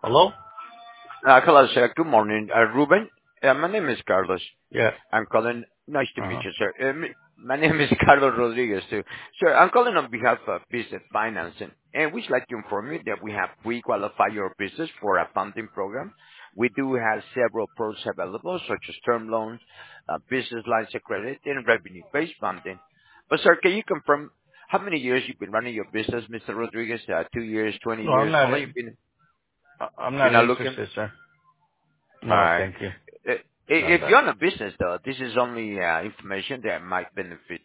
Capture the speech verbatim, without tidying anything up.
Hello? Uh, Hello, sir. Good morning. Uh, Ruben, Uh, my name is Carlos. Yeah. I'm calling. Nice to meet Uh-huh. you, sir. Uh, m- My name is Carlos Rodriguez, too. Sir, I'm calling on behalf of Business Financing, and we'd like to inform you that we have pre-qualified your business for a funding program. We do have several products available, such as term loans, uh, business lines of credit, and revenue-based funding. But, sir, can you confirm how many years you've been running your business, Mister Rodriguez? Uh, Two years, twenty No, I'm years? How not. long you been? I'm You're not not looking? interested, sir. All No, right. thank you. Uh, i- Not If that. you're on a business, though, this is only uh, information that might benefit